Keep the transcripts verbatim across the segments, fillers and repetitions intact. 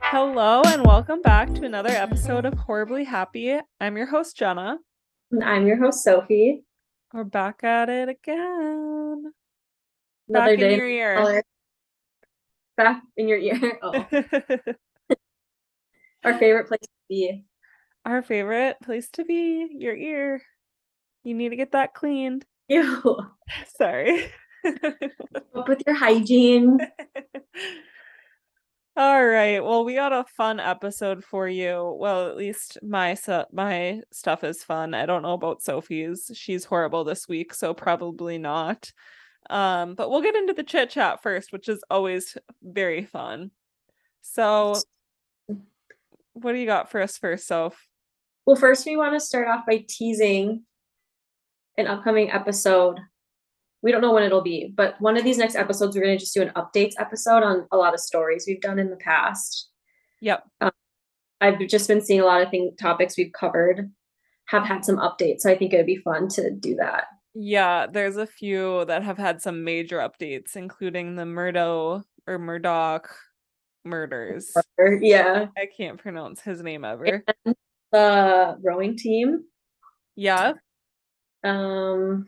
Hello and welcome back to another episode of Horribly Happy. I'm your host, Jenna. And I'm your host, Sophie. We're back at it again. Another Back in day in your ear. color. Back in your ear. Oh, our favorite place to be. Our favorite place to be, your ear. You need to get that cleaned. Ew. Sorry. Up with your hygiene. All right. Well, we got a fun episode for you. Well, at least my su- my stuff is fun. I don't know about Sophie's. She's horrible this week, so probably not. Um, but we'll get into the chit chat first, which is always very fun. So, what do you got for us first, Soph? Well, first, we want to start off by teasing an upcoming episode. We don't know when it'll be, but one of these next episodes, we're going to just do an updates episode on a lot of stories we've done in the past. Yep. Um, I've just been seeing a lot of thing, topics we've covered have had some updates. So I think it would be fun to do that. Yeah, there's a few that have had some major updates, including the Murdo or Murdoch murders. Yeah. I can't pronounce his name ever. And the rowing team. Yeah. Um,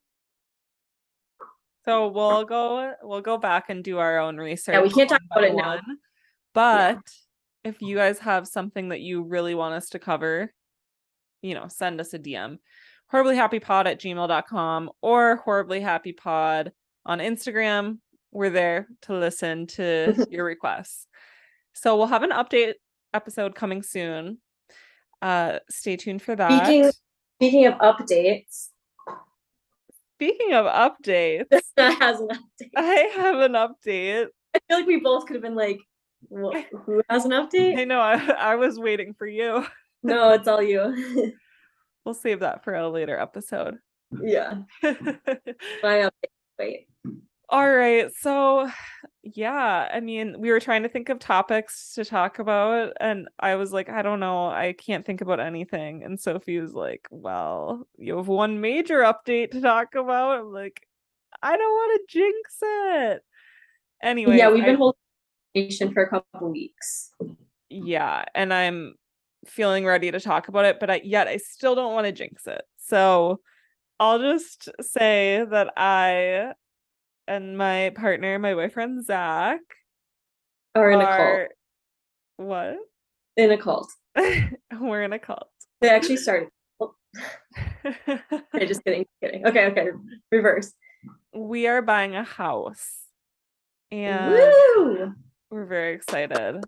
So we'll go we'll go back and do our own research. Yeah, we can't talk about it now. But yeah. If you guys have something that you really want us to cover, you know, send us a D M. horriblyhappypod at gmail dot com or horriblyhappypod on Instagram. We're there to listen to your requests. So we'll have an update episode coming soon. Uh, stay tuned for that. Speaking, speaking of updates. Speaking of updates. That has an update. I have an update. I feel like we both could have been like, well, who has an update? I know, I, I was waiting for you. No, it's all you. We'll save that for a later episode. Yeah. My update. Wait. All right. So, yeah, I mean, we were trying to think of topics to talk about, and I was like, I don't know, I can't think about anything. And Sophie was like, well, you have one major update to talk about. I'm like, I don't want to jinx it. Anyway, yeah, we've been I, holding for a couple weeks. Yeah, and I'm feeling ready to talk about it, but I, yet I still don't want to jinx it. So I'll just say that I and my partner, my boyfriend Zach, are in are, a cult. What? In a cult. We're in a cult. They actually started. Okay, just kidding. Kidding. Okay, okay. Reverse. We are buying a house. And Woo! We're very excited.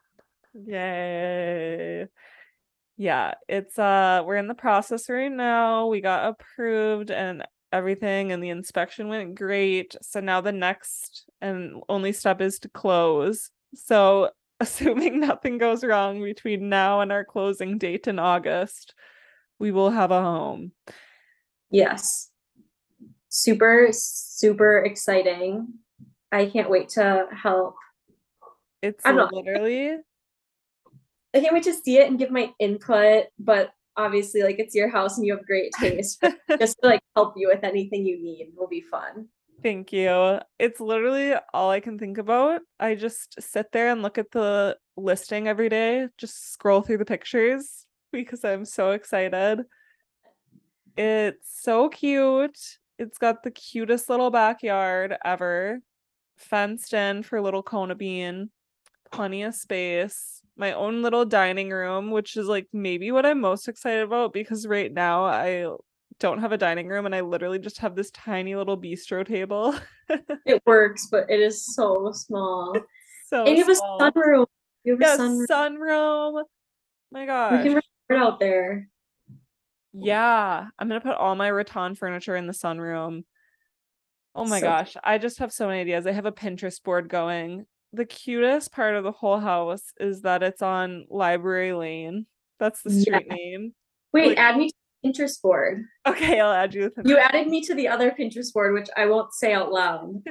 Yay. Yeah, it's uh we're in the process right now. We got approved and everything, and the inspection went great. So now the next and only step is to close. So assuming nothing goes wrong between now and our closing date in August, we will have a home. Yes. Super, super exciting. I can't wait to help. It's literally I can't wait to see it and give my input, but obviously, like, it's your house and you have great taste. Just to like help you with anything you need will be fun. Thank you. It's literally all I can think about. I just sit there and look at the listing every day, just scroll through the pictures because I'm so excited. It's so cute. It's got the cutest little backyard ever, fenced in for little Kona Bean, plenty of space, my own little dining room, which is like maybe what I'm most excited about because right now I don't have a dining room and I literally just have this tiny little bistro table. It works, but it is so small. It's so and you have small. a sunroom. You have yeah, a sunroom. sunroom. My gosh. We can record out there. Yeah, I'm gonna put all my rattan furniture in the sunroom. Oh my so gosh, I just have so many ideas. I have a Pinterest board going. The cutest part of the whole house is that it's on Library Lane. That's the street yeah. name. Wait, like, add me to the Pinterest board. Okay, I'll add you. You added me to the other Pinterest board, which I won't say out loud.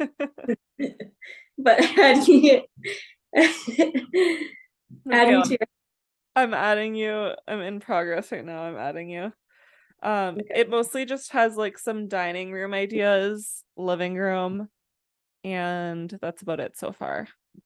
But add me. add me to your I'm adding you. I'm in progress right now. I'm adding you. Um, okay. It mostly just has like some dining room ideas, living room, and that's about it so far.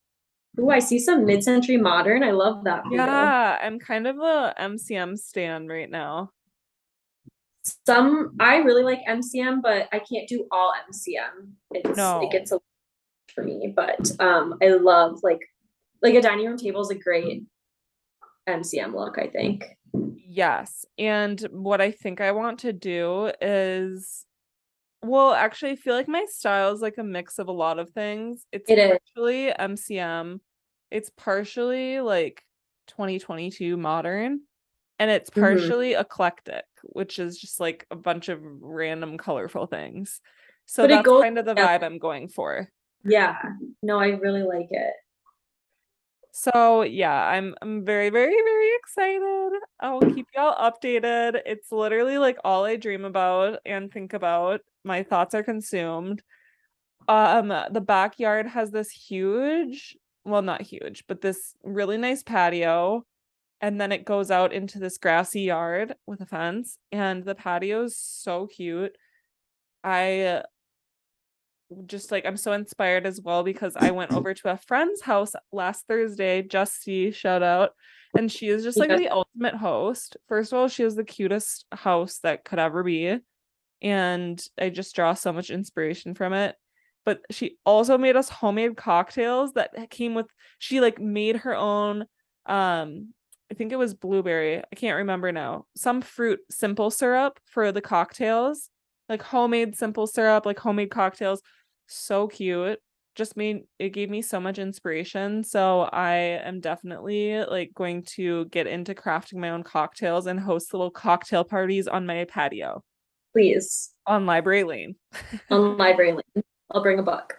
Ooh, I see some mid-century modern. I love that for you. Yeah, I'm kind of a M C M stan right now. Some I really like M C M, but I can't do all M C M. It's it No. gets a lot for me, but um I love like like a dining room table is a great M C M look, I think. Yes. And what I think I want to do is, well, actually, I feel like my style is like a mix of a lot of things. It's It is. partially M C M, it's partially like twenty twenty-two modern, and it's Mhm. partially eclectic, which is just like a bunch of random colorful things. So But it that's goes kind of the together. vibe I'm going for. Yeah. No, I really like it. So yeah, I'm I'm very, very, very excited. I'll keep y'all updated. It's literally like all I dream about and think about. My thoughts are consumed. Um, the backyard has this huge, well, not huge, but this really nice patio. And then it goes out into this grassy yard with a fence. And the patio is so cute. I just like I'm so inspired as well because I went over to a friend's house last Thursday, Justy, shout out, and she is just like Yes, the ultimate host. First of all, she has the cutest house that could ever be, and I just draw so much inspiration from it. But she also made us homemade cocktails that came with she like made her own um I think it was blueberry. I can't remember now. Some fruit simple syrup for the cocktails. Like homemade simple syrup, like homemade cocktails. So cute. Just made it gave me so much inspiration. So I am definitely like going to get into crafting my own cocktails and host little cocktail parties on my patio please. on Library Lane. On library lane. I'll bring a book.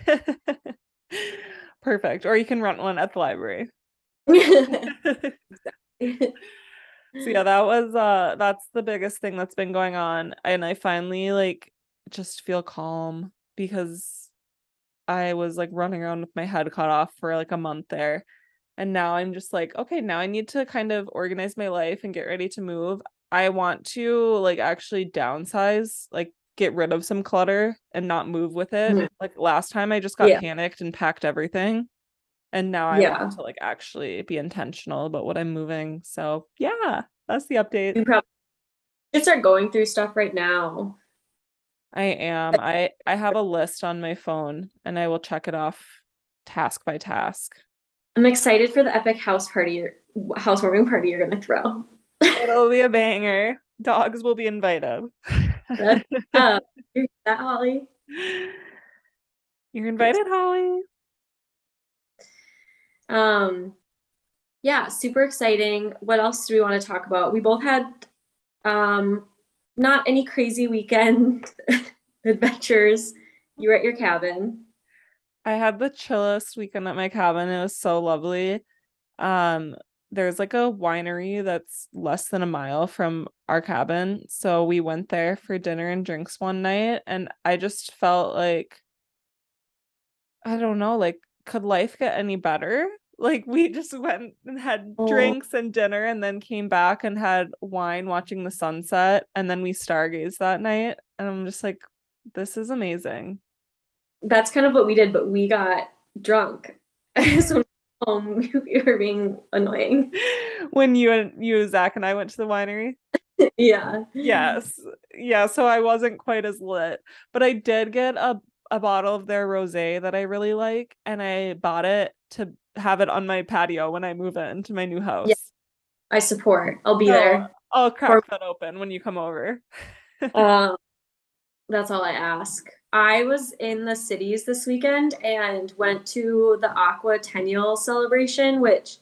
Perfect. Or you can rent one at the library. So yeah, that was uh that's the biggest thing that's been going on. And I finally like just feel calm because I was like running around with my head cut off for like a month there. And now I'm just like, okay, now I need to kind of organize my life and get ready to move. I want to like actually downsize, like get rid of some clutter and not move with it. Mhm. Like last time I just got Yeah. panicked and packed everything. And now I want Yeah. to like actually be intentional about what I'm moving. So yeah, that's the update. You probably should start going through stuff right now. I am. I I have a list on my phone and I will check it off task by task. I'm excited for the epic house party, housewarming party you're gonna throw. It'll be a banger. Dogs will be invited. That's uh, that Holly. You're invited, Holly. Um, yeah, super exciting. What else do we want to talk about? We both had um not any crazy weekend adventures. You were at your cabin. I had the chillest weekend at my cabin. It was so lovely. Um, there's like a winery that's less than a mile from our cabin. So we went there for dinner and drinks one night, and I just felt like I don't know, like, could life get any better? Like, we just went and had Oh, drinks and dinner and then came back and had wine watching the sunset. And then we stargazed that night. And I'm just like, this is amazing. that's kind of what we did, but we got drunk. So home, we were being annoying. When you and you, Zach, and I went to the winery. Yeah. Yes. Yeah. So I wasn't quite as lit, but I did get a, a bottle of their rosé that I really like. And I bought it to have it on my patio when I move into my new Yeah, house. I support. I'll be So there. I'll Or crack that open when you come over. um, that's all I ask. I was in the cities this weekend and went to the Aqua Tennial celebration, which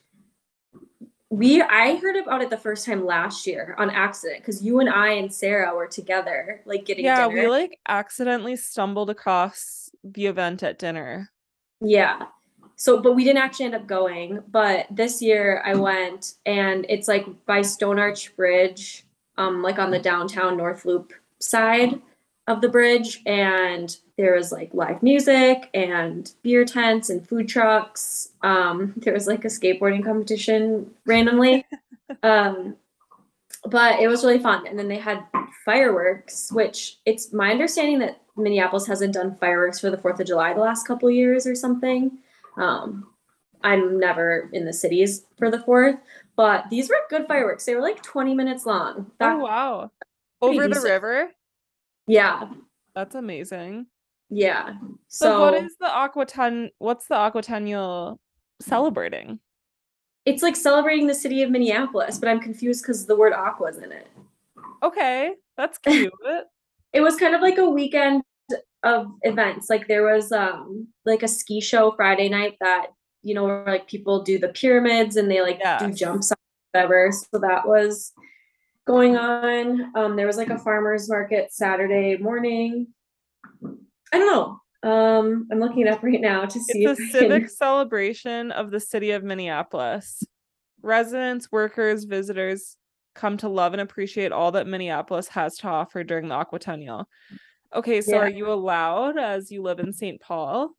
we I heard about it the first time last year on accident because you and I and Sarah were together, like getting Yeah, we dinner. like accidentally stumbled across the event at dinner. Yeah. So, but we didn't actually end up going. But this year I went and it's like by Stone Arch Bridge, um, like on the downtown North Loop side of the bridge. And there was like live music and beer tents and food trucks. Um, there was like a skateboarding competition randomly. Um, but it was really fun. And then they had fireworks, which it's my understanding that Minneapolis hasn't done fireworks for the Fourth of July the last couple years or something. Um, I'm never in the cities for the fourth, but these were good fireworks. They were like twenty minutes long. Oh That's wow. pretty Over the decent. river? Yeah, That's amazing. yeah. So what So is the Aquatan what's the Aquatennial celebrating? it's like celebrating the city of Minneapolis, but I'm confused because the word aqua's in it. Okay, that's cute. It was kind of like a weekend of events. Like there was um like a ski show Friday night that, you know, where like people do the pyramids and they like do Yes. jumps, whatever. So that was going on. Um, there was like a farmer's market Saturday morning. I don't know. Um, I'm looking it up right now to see It's if a I can. civic celebration of the city of Minneapolis. Residents, workers, visitors come to love and appreciate all that Minneapolis has to offer during the Aquatennial. Okay, so Yeah. are you allowed as you live in Saint Paul?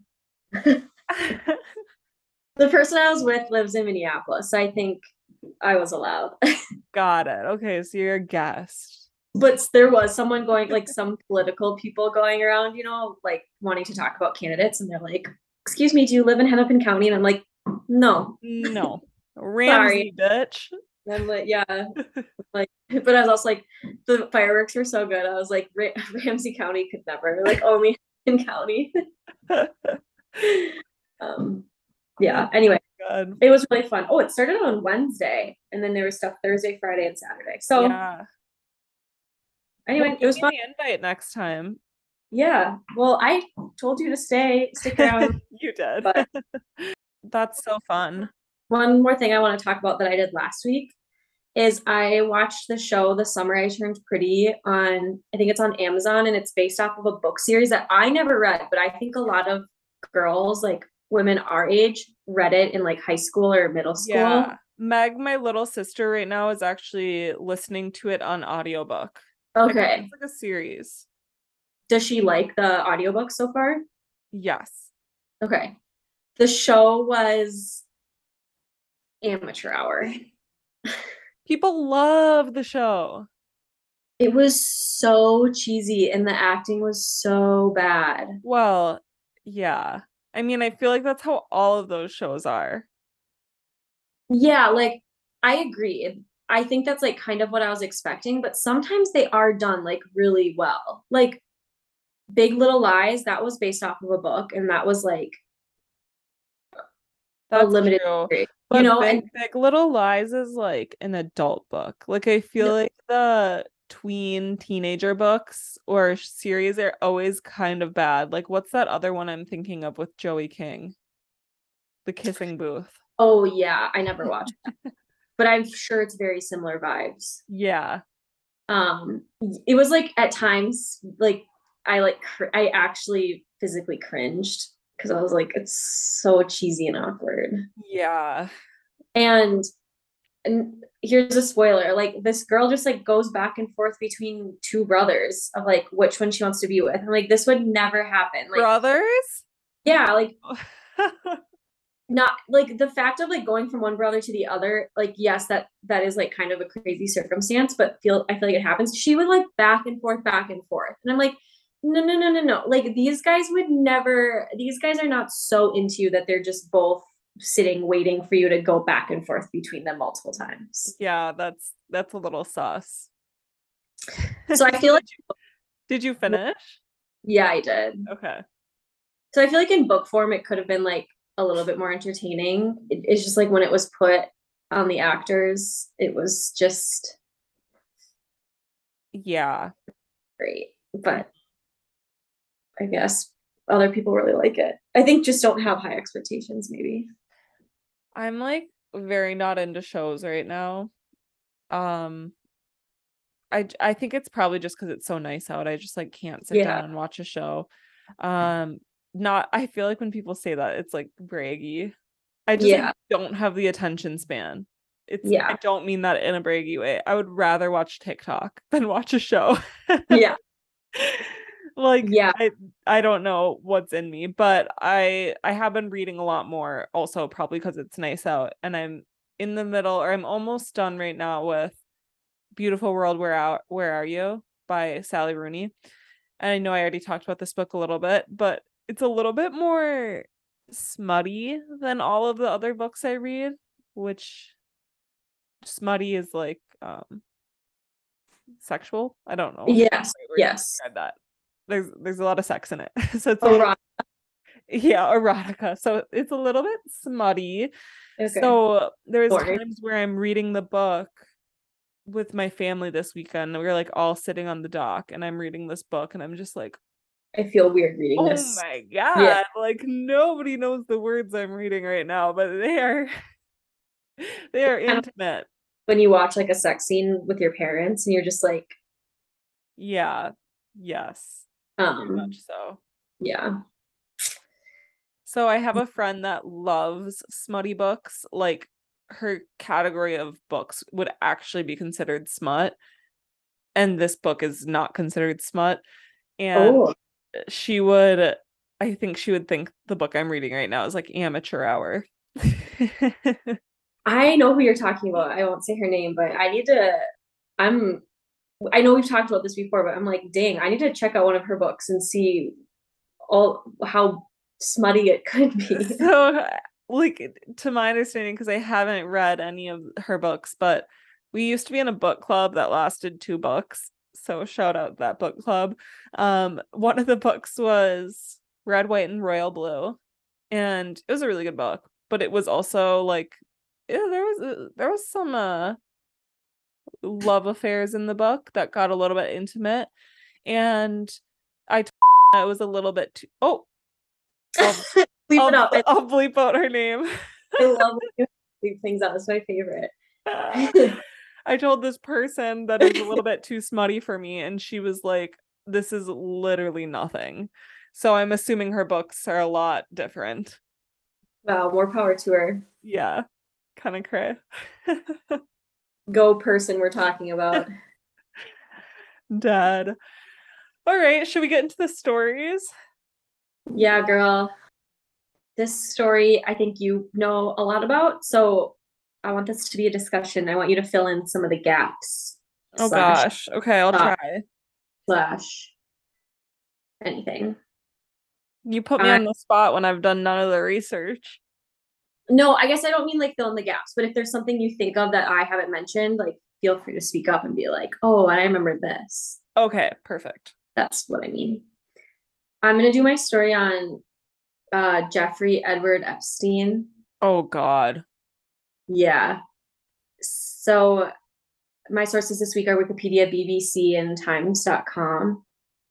The person I was with lives in Minneapolis, so I think I was allowed. Got it. Okay, so you're a guest. But there was someone going, like some political people going around, you know, like wanting to talk about candidates, and they're like, "Excuse me, do you live in Hennepin County?" And I'm like, "No, No. sorry." Ramsey, bitch. And I'm like, "Yeah," like, but I was also like, the fireworks were so good. I was like, Ra- Ramsey County could never, like, only Hennepin County. um, yeah. Anyway, Good. it was really fun. Oh, it started on Wednesday, and then there was stuff Thursday, Friday, and Saturday. So Yeah. Well, anyway, it give was me fun. the invite next time. Yeah. Well, I told you to stay, stick around. You did. But That's so fun. one more thing I want to talk about that I did last week is I watched the show The Summer I Turned Pretty on, I think it's on Amazon, and it's based off of a book series that I never read, but I think a lot of girls, like women our age, read it in like high school or middle school. Yeah. Meg, my little sister right now is actually listening to it on audiobook. I think Okay. it's like a series. Does she like the audiobook so far? Yes. Okay. The show was amateur hour. People love the show. It was so cheesy and the acting was so bad. Well, yeah. I mean, I feel like that's how all of those shows are. Yeah, like I agree. I think that's like kind of what I was expecting, but sometimes they are done like really well. Like Big Little Lies, that was based off of a book, and that was like a That's limited true. series, you But know, Big and Big Little Lies is like an adult book. Like I feel no, like the tween teenager books or series are always kind of bad. Like what's that other one I'm thinking of with Joey King? The Kissing Booth. oh yeah, I never watched that, but I'm sure it's very similar vibes. Yeah. Um, it was like at times like I like cr- I actually physically cringed because I was like, it's so cheesy and awkward. Yeah. And and here's a spoiler, like this girl just like goes back and forth between two brothers of like which one she wants to be with. I'm like, this would never happen. Like, Brothers? yeah, like not like the fact of like going from one brother to the other, like yes, that that is like kind of a crazy circumstance, but feel I feel like it happens. She would like back and forth, back and forth. And I'm like, no, no, no, no, no. Like these guys would never, these guys are not so into you that they're just both sitting waiting for you to go back and forth between them multiple times. Yeah, that's that's a little sus. So I feel like, Did you, did you finish? yeah, I did. Okay. So I feel like in book form, it could have been like a little bit more entertaining. It, it's just like when it was put on the actors, it was just Yeah. great. But I guess other people really like it. I think just don't have high expectations, maybe. I'm like very not into shows right now. Um, I I think it's probably just because it's so nice out. I just like can't sit Yeah. down and watch a show. Um, not I feel like when people say that it's like braggy. I just like Yeah. don't have the attention span. It's I Yeah. don't mean that in a braggy way. I would rather watch TikTok than watch a show. Yeah. Like Yeah. I I don't know what's in me, but I I have been reading a lot more also probably because it's nice out and I'm in the middle or I'm almost done right now with Beautiful World Where Are Where Are You by Sally Rooney. And I know I already talked about this book a little bit, but it's a little bit more smutty than all of the other books I read, which smutty is like um sexual. I don't know the Yes, right word to yes. describe that. There's there's a lot of sex in it. So it's a little, Erotic. yeah, erotica. So it's a little bit smutty. Okay. So there's Boring. times where I'm reading the book with my family this weekend. We are like all sitting on the dock and I'm reading this book and I'm just like, I feel weird reading oh this. my Yeah. God, like nobody knows the words I'm reading right now, but they are they are Kind of intimate. when you watch like a sex scene with your parents and you're just like, Yeah. Yes. Very um, much so. yeah. So I have a friend that loves smutty books. Like her category of books would actually be considered smut, and this book is not considered smut. And Oh, she would, I think she would think the book I'm reading right now is like amateur hour. I know who you're talking about. I won't say her name, but I need to, I'm, I know we've talked about this before, but I'm like, dang, I need to check out one of her books and see all how smutty it could be. So, like, to my understanding, because I haven't read any of her books, but we used to be in a book club that lasted two books. So shout out that book club. Um, one of the books was Red, White, and Royal Blue, and it was a really good book. But it was also like, yeah, there was uh, there was some uh love affairs in the book that got a little bit intimate, and I told her it was a little bit too. Oh, I'll Leave it I'll up. I, I'll bleep out her name. I love when you leave things out. It's my favorite. I told this person that it was a little bit too smutty for me, and she was like, "This is literally nothing." So I'm assuming her books are a lot different. Wow, more power to her. Yeah, kind of cray. Go person we're talking about. Dad. All right, should we get into the stories? Yeah, girl. This story I think you know a lot about, so I want this to be a discussion. I want you to fill in some of the gaps Oh slash gosh. Okay, I'll thought try. slash anything. You put me I on the spot when I've done none of the research. no, I guess I don't mean like fill in the gaps, but if there's something you think of that I haven't mentioned, like feel free to speak up and be like, oh, I remember this. Okay, perfect. That's what I mean. I'm gonna do my story on uh Jeffrey Edward Epstein. Oh God. Yeah. So my sources this week are Wikipedia, B B C, and Times dot com.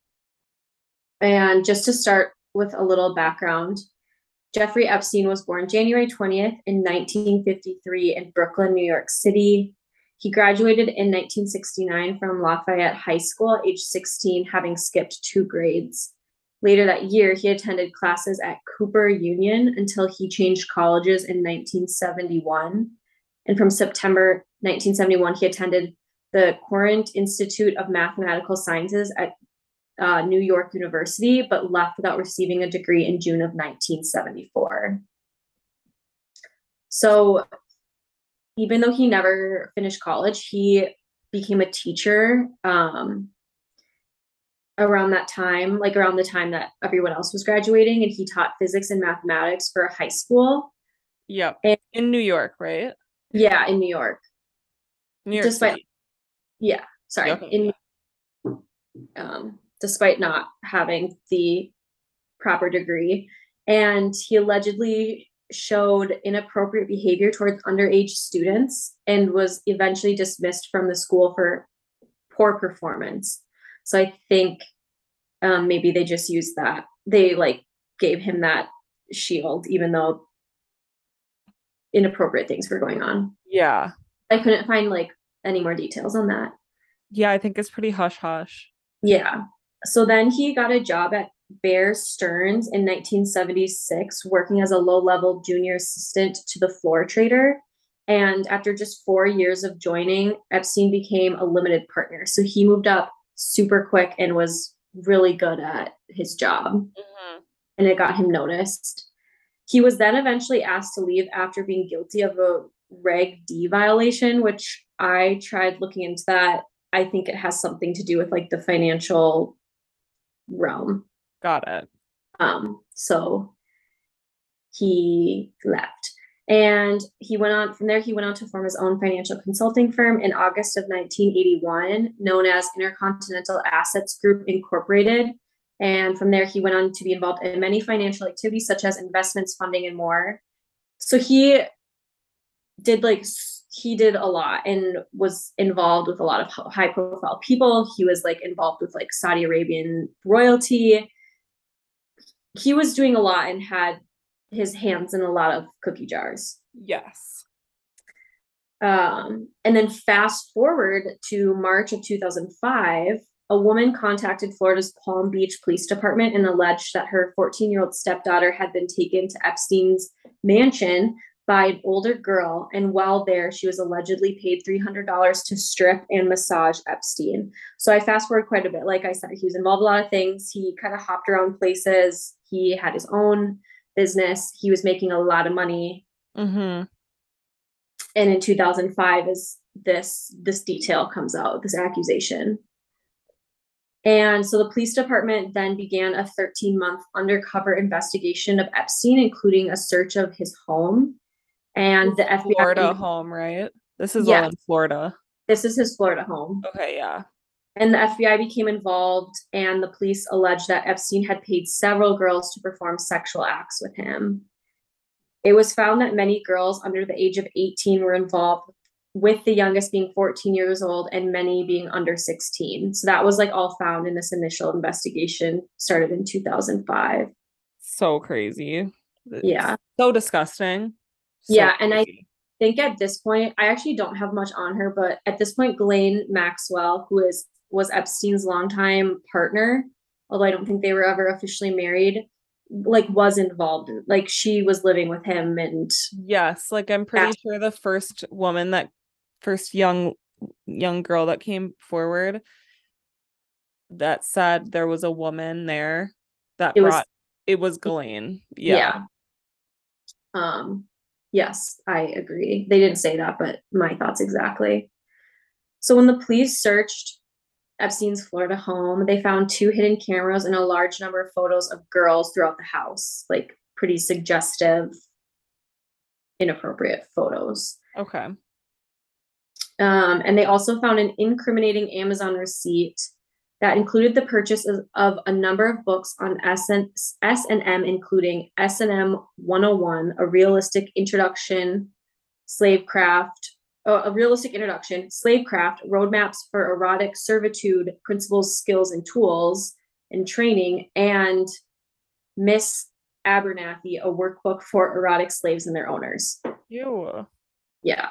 And just to start with a little background, Jeffrey Epstein was born January twentieth in nineteen fifty-three in Brooklyn, New York City. He graduated in nineteen sixty-nine from Lafayette High School at age sixteen, having skipped two grades. Later that year, he attended classes at Cooper Union until he changed colleges in nineteen seventy-one. And from September nineteen seventy-one, he attended the Courant Institute of Mathematical Sciences at uh, New York University, but left without receiving a degree in June of nineteen seventy-four. So even though he never finished college, he became a teacher um, around that time, like around the time that everyone else was graduating, and he taught physics and mathematics for a high school. Yep. And In New York, right? yeah, in New York. New York Despite, City. yeah, sorry, Okay, in yeah. um, despite not having the proper degree. And he allegedly showed inappropriate behavior towards underage students and was eventually dismissed from the school for poor performance. So I think um, maybe they just used that. They like gave him that shield, even though inappropriate things were going on. Yeah. I couldn't find like any more details on that. Yeah, I think it's pretty hush hush. Yeah. So then he got a job at Bear Stearns in nineteen seventy-six, working as a low level junior assistant to the floor trader. And after just four years of joining, Epstein became a limited partner. So he moved up super quick and was really good at his job. Mm-hmm. And it got him noticed. He was then eventually asked to leave after being guilty of a Reg D violation, which I tried looking into that. I think it has something to do with like the financial realm. Got it. Um, so he left. And he went on from there, he went on to form his own financial consulting firm in August of nineteen eighty-one, known as Intercontinental Assets Group Incorporated. And from there, he went on to be involved in many financial activities, such as investments, funding, and more. So he did like, he did a lot and was involved with a lot of high profile people. He was like involved with like Saudi Arabian royalty. He was doing a lot and had his hands in a lot of cookie jars. Yes. Um, and then fast forward to March of two thousand five, a woman contacted Florida's Palm Beach Police Department and alleged that her fourteen-year-old stepdaughter had been taken to Epstein's mansion by an older girl. And while there, she was allegedly paid three hundred dollars to strip and massage Epstein. So I fast forward quite a bit. Like I said, he was involved in a lot of things. He kind of hopped around places. He had his own business. He was making a lot of money. Mm-hmm. And in two thousand five is this, this detail comes out, this accusation. And so the police department then began a thirteen month undercover investigation of Epstein, including a search of his home. And the F B I— Florida home, right? This is Yeah. all in Florida. This is his Florida home. Okay, yeah. And the F B I became involved, and the police alleged that Epstein had paid several girls to perform sexual acts with him. It was found that many girls under the age of eighteen were involved, with the youngest being fourteen years old and many being under sixteen. So that was like all found in this initial investigation, started in two thousand five. So crazy. It's Yeah. so disgusting. So yeah. And crazy. I think at this point, I actually don't have much on her, but at this point, Ghislaine Maxwell, who is was Epstein's longtime partner, although I don't think they were ever officially married, like was involved in, like she was living with him. And yes, like I'm pretty sure the first woman that first young young girl that came forward that said there was a woman there that it brought was it was Ghislaine. Yeah. yeah. Um yes, I agree. They didn't say that, but my thoughts exactly. So when the police searched Epstein's Florida home, they found two hidden cameras and a large number of photos of girls throughout the house, like pretty suggestive, inappropriate photos. Okay. Um, and they also found an incriminating Amazon receipt that included the purchase of, of a number of books on S and M, including S and M one oh one, a realistic introduction, slavecraft, uh, a realistic introduction, slavecraft, roadmaps for erotic servitude, principles, skills, and tools, and training, and Miss Abernathy, a workbook for erotic slaves and their owners. Ew. Yeah.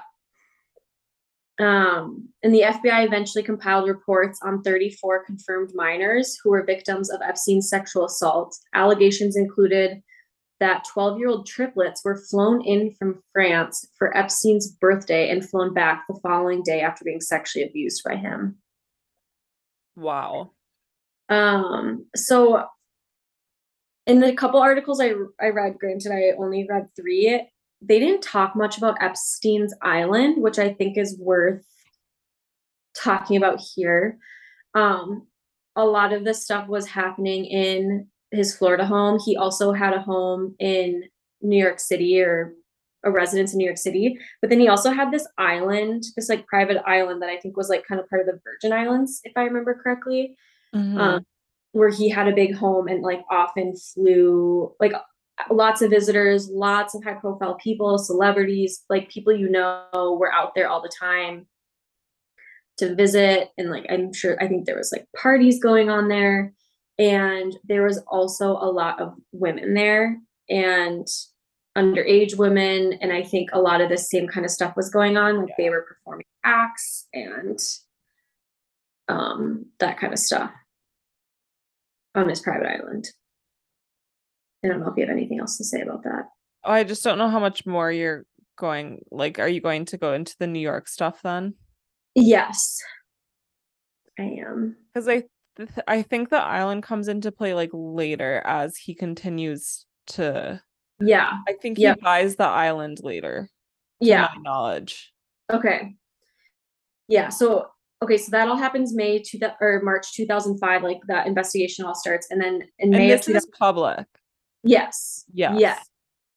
Um, and the F B I eventually compiled reports on thirty-four confirmed minors who were victims of Epstein's sexual assault. Allegations included that twelve-year-old triplets were flown in from France for Epstein's birthday and flown back the following day after being sexually abused by him. Wow. Um, so in the couple articles I, I read, granted, I only read three, they didn't talk much about Epstein's Island, which I think is worth talking about here. Um, a lot of this stuff was happening in his Florida home. He also had a home in New York City, or a residence in New York City. But then he also had this island, this like private island that I think was like kind of part of the Virgin Islands, if I remember correctly, Mm-hmm. um, where he had a big home and like often flew like lots of visitors, lots of high profile people, celebrities, like people you know were out there all the time to visit. And like, I'm sure, I think there was like parties going on there. And there was also a lot of women there and underage women. And I think a lot of the same kind of stuff was going on. Like Yeah. they were performing acts and um, that kind of stuff on this private island. I don't know if you have anything else to say about that. Oh, I just don't know how much more you're going, like, are you going to go into the New York stuff then? Yes, I am. Because I th- I think the island comes into play like later as he continues to. Yeah. I think Yep. he buys the island later. To Yeah. my knowledge. Okay. Yeah. So okay, so that all happens May two th- or March two thousand five. Like that investigation all starts, and then in And May of this two thousand. is public. Yes. Yes. Yes.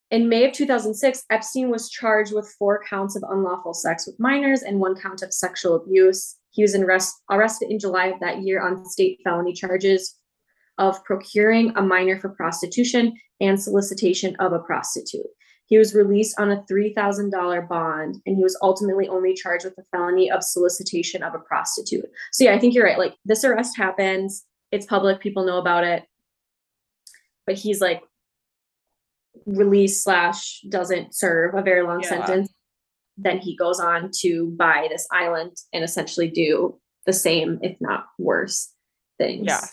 In May of two thousand six, Epstein was charged with four counts of unlawful sex with minors and one count of sexual abuse. He was arrest, arrested in July of that year on state felony charges of procuring a minor for prostitution and solicitation of a prostitute. He was released on a three thousand dollars bond, and he was ultimately only charged with the felony of solicitation of a prostitute. So yeah, I think you're right. Like, this arrest happens, it's public, people know about it, but he's like released slash doesn't serve a very long Yeah. sentence. Then he goes on to buy this island and essentially do the same, if not worse, things. Yes.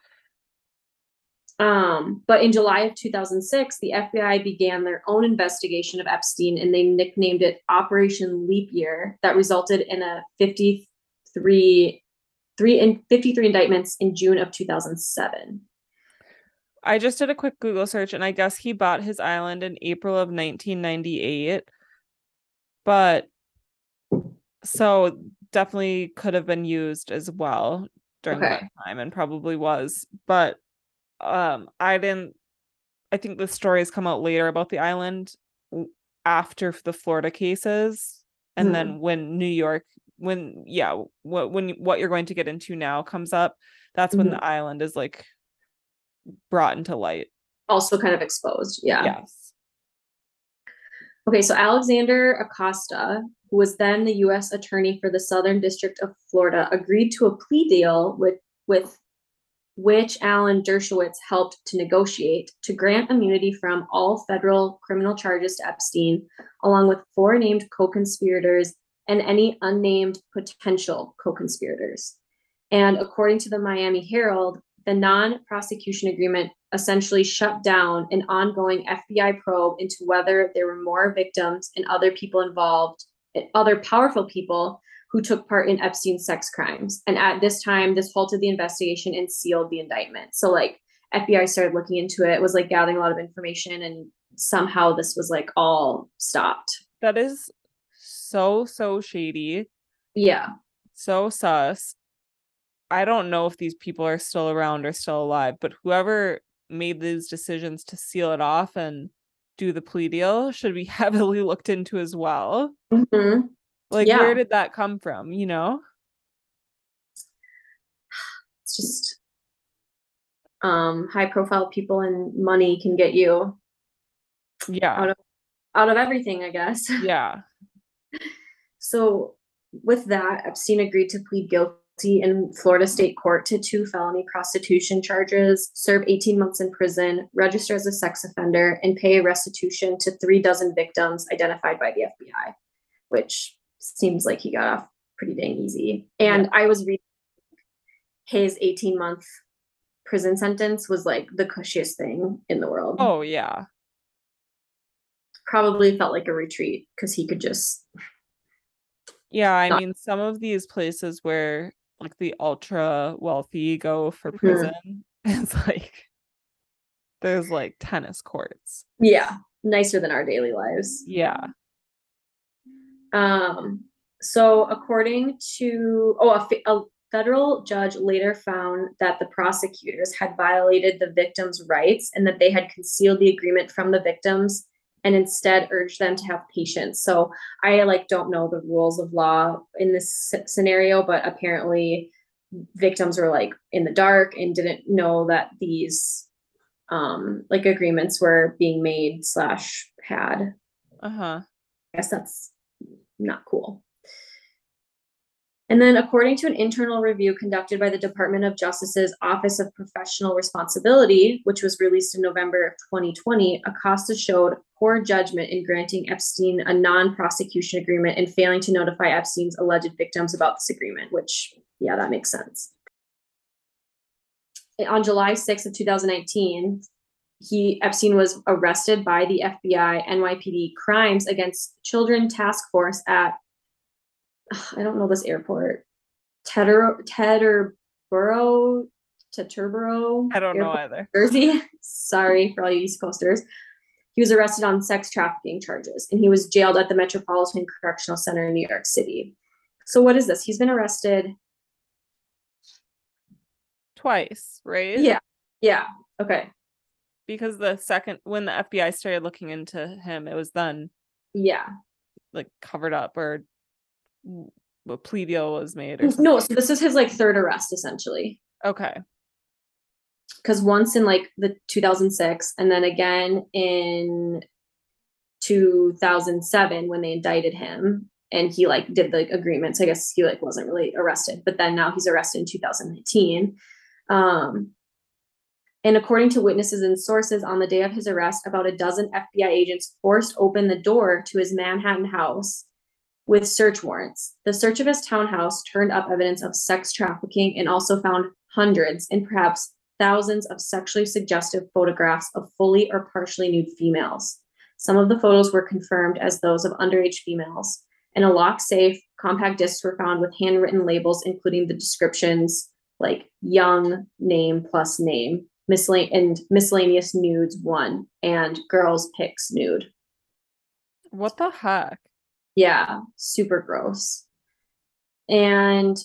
Um, but in July of two thousand six, the F B I began their own investigation of Epstein, and they nicknamed it Operation Leap Year, that resulted in a fifty-three, three in fifty-three indictments in June of two thousand seven. I just did a quick Google search, and I guess he bought his island in April of nineteen ninety-eight. But so definitely could have been used as well during Okay. that time, and probably was. But um, I didn't. I think the stories come out later about the island w- after the Florida cases, and Hmm. then when New York, when yeah, what when what you're going to get into now comes up, that's when Mhm. the island is like brought into light. Also kind of exposed. Yeah. Yes. Okay, so Alexander Acosta, who was then the U S attorney for the Southern District of Florida, agreed to a plea deal with, with which Alan Dershowitz helped to negotiate to grant immunity from all federal criminal charges to Epstein, along with four named co-conspirators and any unnamed potential co-conspirators. And according to the Miami Herald, the non-prosecution agreement essentially shut down an ongoing F B I probe into whether there were more victims and other people involved, other powerful people who took part in Epstein's sex crimes. And at this time, this halted the investigation and sealed the indictment. So like F B I started looking into it, was like gathering a lot of information, and somehow this was like all stopped. That is so, so shady. Yeah. So sus. I don't know if these people are still around or still alive, but whoever made these decisions to seal it off and do the plea deal should be heavily looked into as well. Mm-hmm. Like, Yeah. where did that come from, you know? It's just um high profile people and money can get you Yeah. out of out of everything, I guess. Yeah. So with that, Epstein agreed to plead guilty in Florida state court to two felony prostitution charges, serve eighteen months in prison, register as a sex offender, and pay restitution to three dozen victims identified by the F B I, which seems like he got off pretty dang easy. And Yeah. I was reading his eighteen month prison sentence was like the cushiest thing in the world. Oh, yeah. Probably felt like a retreat because he could just Yeah, I not- mean, some of these places where like the ultra wealthy go for Mhm. prison, it's like there's like tennis courts. yeah, nicer than our daily lives. Yeah. Um, so according to oh, a, fe- a federal judge later found that the prosecutors had violated the victims' rights and that they had concealed the agreement from the victims and instead urged them to have patience. So I like don't know the rules of law in this s- scenario, but apparently victims were like in the dark and didn't know that these um like agreements were being made slash had. Uh-huh. I guess that's not cool. And then, according to an internal review conducted by the Department of Justice's Office of Professional Responsibility, which was released in November of twenty twenty, Acosta showed poor judgment in granting Epstein a non-prosecution agreement and failing to notify Epstein's alleged victims about this agreement, which, yeah, that makes sense. On July sixth of two thousand nineteen, he Epstein was arrested by the F B I N Y P D Crimes Against Children Task Force at I don't know this airport. Tedder Teterboro Teterboro. I don't know Airport, either. Jersey. Sorry for all you East Coasters. He was arrested on sex trafficking charges, and he was jailed at the Metropolitan Correctional Center in New York City. So what is this? He's been arrested Twice, right? Yeah. Yeah. Okay. because the second when the F B I started looking into him, it was then Yeah. like covered up or a plea deal was made or something. No, so this is his like third arrest essentially. Okay. Because once in like the two thousand six and then again in two thousand seven when they indicted him and he like did the agreements. I guess he like wasn't really arrested, but then now he's arrested in two thousand nineteen. Um, and according to witnesses and sources, on the day of his arrest, about a dozen F B I agents forced open the door to his Manhattan house with search warrants. The search of his townhouse turned up evidence of sex trafficking and also found hundreds and perhaps thousands of sexually suggestive photographs of fully or partially nude females. Some of the photos were confirmed as those of underage females. In a locked safe, compact discs were found with handwritten labels, including the descriptions like young name plus name, miscel- and miscellaneous nudes one, and girls pics nude. What the heck? Yeah, super gross. And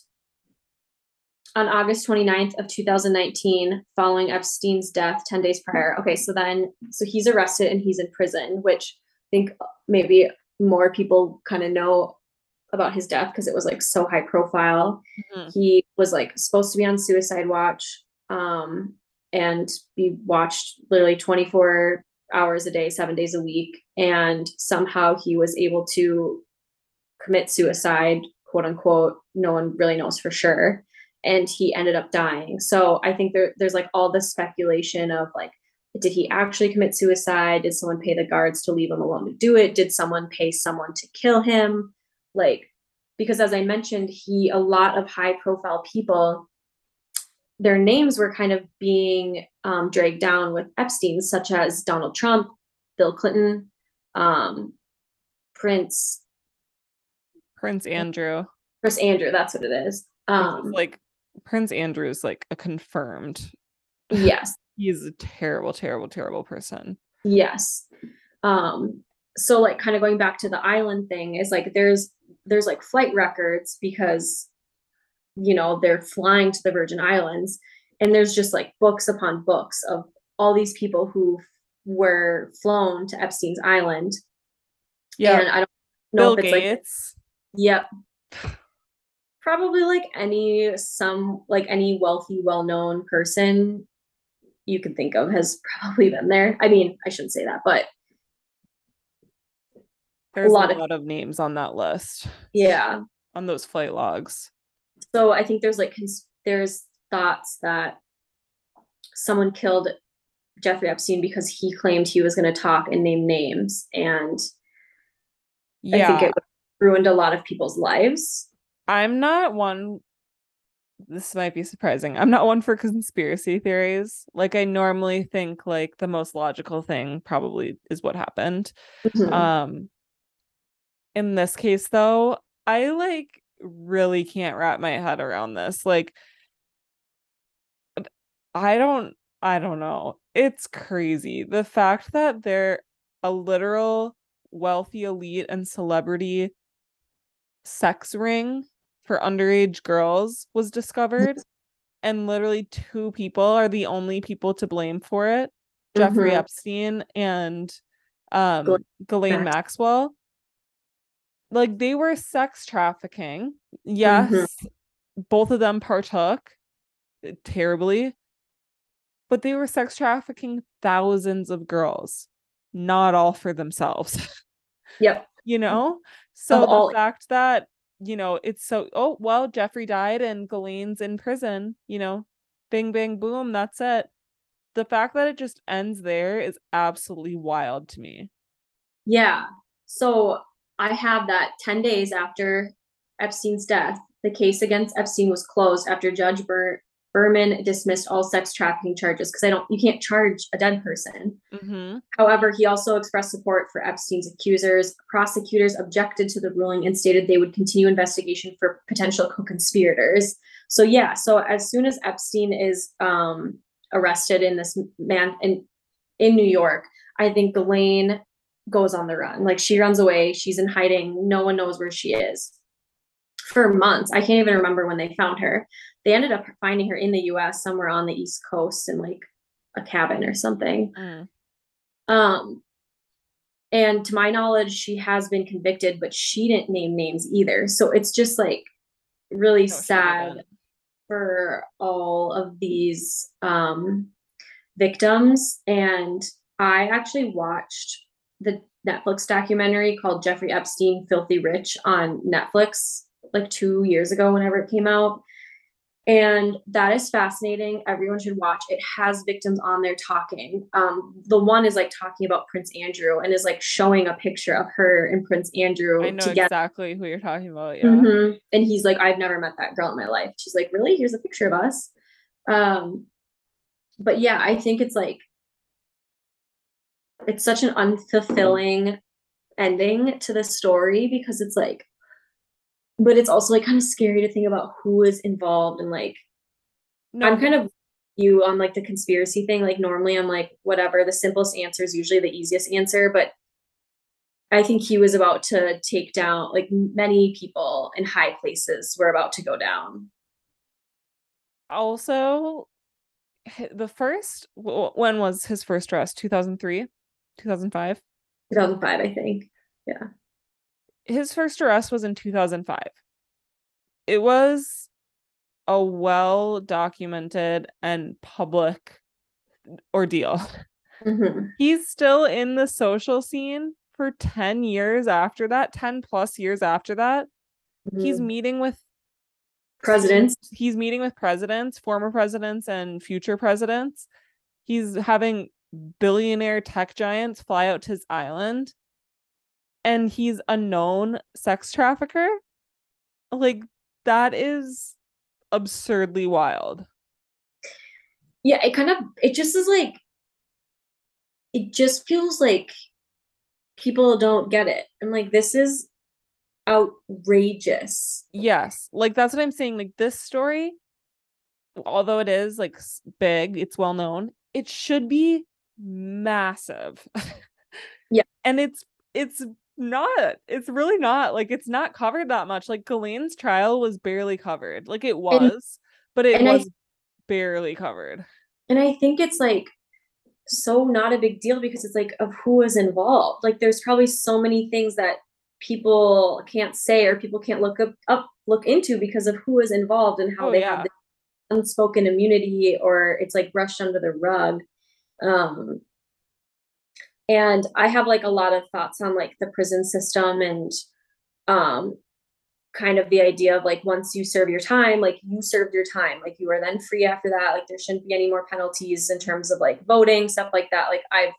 on August twenty-ninth of two thousand nineteen, following Epstein's death ten days prior. Okay, so then, so he's arrested and he's in prison, which I think maybe more people kind of know about his death because it was like so high profile. Mm-hmm. He was like supposed to be on suicide watch um, and be watched literally twenty-four hours a day, seven days a week. And somehow he was able to commit suicide, quote unquote. No one really knows for sure. And he ended up dying. So I think there, there's like all this speculation of like, did he actually commit suicide? Did someone pay the guards to leave him alone to do it? Did someone pay someone to kill him? Like, because as I mentioned, he, a lot of high profile people, their names were kind of being um, dragged down with Epstein, such as Donald Trump, Bill Clinton, um, Prince. Prince Andrew. Prince Andrew, that's what it is. Um, like Prince Andrew's like a confirmed. Yes. He's a terrible, terrible, terrible person. Yes. Um, so like kind of going back to the island thing is like there's there's like flight records because you know they're flying to the Virgin Islands and there's just like books upon books of all these people who were flown to Epstein's Island. Yeah. And I don't know Bill if it's Gates. like yep. Probably like any some like any wealthy, well-known person you could think of has probably been there. I mean, I shouldn't say that, but there's a lot, a lot of, of names on that list. Yeah. On those flight logs. So I think there's like cons- there's thoughts that someone killed Jeffrey Epstein because he claimed he was going to talk and name names, and yeah. I think it ruined a lot of people's lives. I'm not one, this might be surprising. I'm not one for conspiracy theories. Like I normally think like the most logical thing probably is what happened. Mm-hmm. Um, in this case though, I like really can't wrap my head around this. Like, I don't, I don't know. It's crazy. The fact that they're a literal wealthy elite and celebrity sex ring for underage girls was discovered and literally two people are the only people to blame for it. Mm-hmm. Jeffrey Epstein and um Ghislaine Maxwell. Like they were sex trafficking. Yes, mm-hmm. Both of them partook terribly, but they were sex trafficking thousands of girls, not all for themselves. Yep. You know, so of the all- fact that you know, it's so, oh, well, Jeffrey died and Ghislaine's in prison, you know, bing, bang, boom, that's it. The fact that it just ends there is absolutely wild to me. Yeah. So I have that ten days after Epstein's death, the case against Epstein was closed after Judge Bur- Berman dismissed all sex trafficking charges because I don't, you can't charge a dead person. Mm-hmm. However, he also expressed support for Epstein's accusers. Prosecutors objected to the ruling and stated they would continue investigation for potential co-conspirators. So yeah, so as soon as Epstein is um, arrested in this man in in New York, I think Ghislaine goes on the run. Like she runs away, she's in hiding, no one knows where she is for months. I can't even remember when they found her. They ended up finding her in the U S somewhere on the East Coast in like a cabin or something. Mm. Um, and to my knowledge, she has been convicted, but she didn't name names either. So it's just like really No, she sad didn't. for all of these um, victims. And I actually watched the Netflix documentary called Jeffrey Epstein Filthy Rich on Netflix like two years ago, whenever it came out. And that is fascinating. Everyone should watch. It has victims on there talking. Um, the one is like talking about Prince Andrew and is like showing a picture of her and Prince I Andrew know together. exactly who you're talking about. Yeah. Mm-hmm. And he's like, I've never met that girl in my life. She's like, really? Here's a picture of us. Um, but yeah, I think it's like it's such an unfulfilling ending to the story because it's like, but it's also like kind of scary to think about who is involved and like No, I'm but kind of you on like the conspiracy thing. Like normally I'm like, whatever, the simplest answer is usually the easiest answer, but I think he was about to take down like many people in high places were about to go down. also the first when was his first arrest? two thousand three, two thousand five. two thousand five, I think. Yeah. His first arrest was in two thousand five. It was a well documented and public ordeal. Mm-hmm. He's still in the social scene for ten years after that, ten plus years after that. He's Mm-hmm. meeting with Presidents. he's meeting with presidents, former presidents and future presidents. He's having billionaire tech giants fly out to his island, and he's a known sex trafficker. Like, that is absurdly wild. Yeah, it kind of it just is like it just feels like people don't get it. And like this is outrageous. Yes, like that's what I'm saying. Like, this story, although it is like big, it's well known, it should be massive. Yeah. And it's it's not. It's really not. Like, it's not covered that much. Like, Ghislaine's trial was barely covered. Like, it And was, but it and I was barely covered. and I think it's like so not a big deal because it's like of who is involved. Like there's probably so many things that people can't say or people can't look up, up look into because of who is involved and how Oh they have yeah. this unspoken immunity or it's like brushed under the rug. Um, and I have like a lot of thoughts on like the prison system and um kind of the idea of like once you serve your time, like you served your time, like you are then free after that. Like there shouldn't be any more penalties in terms of like voting, stuff like that. Like I've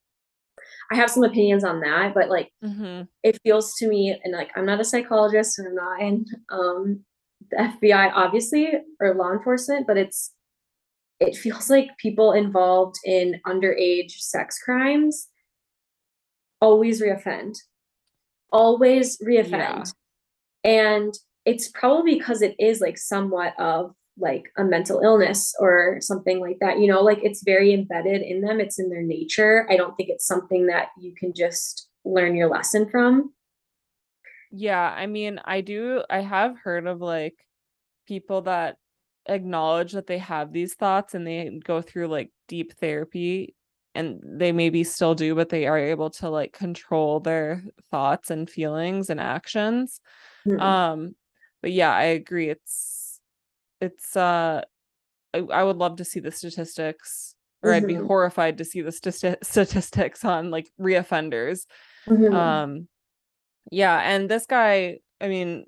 I have some opinions on that, but like Mm-hmm. it feels to me, and like I'm not a psychologist and I'm not in um the F B I obviously or law enforcement, but it's it feels like people involved in underage sex crimes always reoffend. Always Yeah. reoffend. And it's probably because it is like somewhat of like a mental illness or something like that, you know, like it's very embedded in them, it's in their nature. I don't think it's something that you can just learn your lesson from. Yeah, I mean, I do I have heard of like people that acknowledge that they have these thoughts and they go through like deep therapy, and they maybe still do, but they are able to like control their thoughts and feelings and actions. Mm-hmm. Um, but yeah, I agree. It's it's uh I, I would love to see the statistics, or I'd be Mm-hmm. horrified to see the st- statistics on like reoffenders. Mm-hmm. Um, yeah, and this guy, I mean,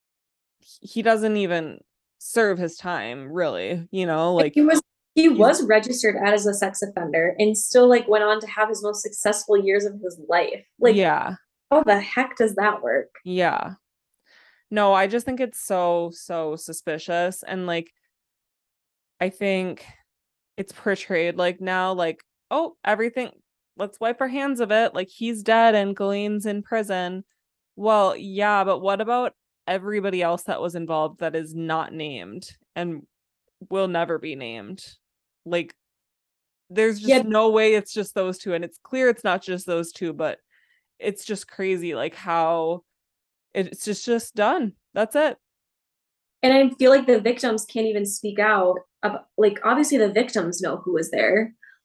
he doesn't even serve his time, really, you know, like He was he he's was registered as a sex offender and still like went on to have his most successful years of his life. Like, yeah, how the heck does that work? yeah. No, I just think it's so, so suspicious. And like, I think it's portrayed like now, like, oh, everything, let's wipe our hands of it. Like, he's dead and Ghislaine's in prison. Well, yeah, but what about everybody else that was involved that is not named and will never be named? Like, there's Yeah, just no way it's just those two. And it's clear it's not just those two, but it's just crazy, like how it's just just done. That's it. and I feel like the victims can't even speak out about, like obviously the victims know who was there.